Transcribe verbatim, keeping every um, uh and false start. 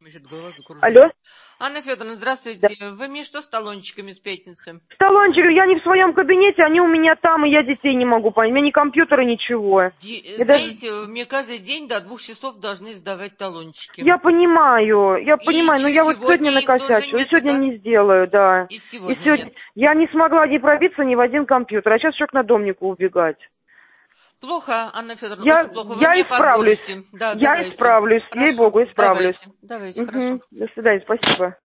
Значит, голова закружилась. Алло? Анна Федоровна, Да. здравствуйте. Вы мне что с талончиками с пятницы? Талончик, я не в своем кабинете, они у меня там, и я детей не могу понять. У меня ни компьютера, ничего. Ди- Я даже... Знаете, мне каждый день до двух часов должны сдавать талончики. Я понимаю, я И понимаю, но че- я вот сегодня сегодня их тоже накосячу, и нету, сегодня да? не сделаю, да. И И сегодня нет. сегодня я не смогла не пробиться ни в один компьютер, а сейчас еще к надомнику убегать. Плохо, Анна Федоровна, Я, очень плохо. Вы я мне исправлюсь, позвоните. Да, я давайте. исправлюсь, Хорошо, ей-богу, исправлюсь. давайте. Давайте, хорошо. Угу. До свидания, спасибо.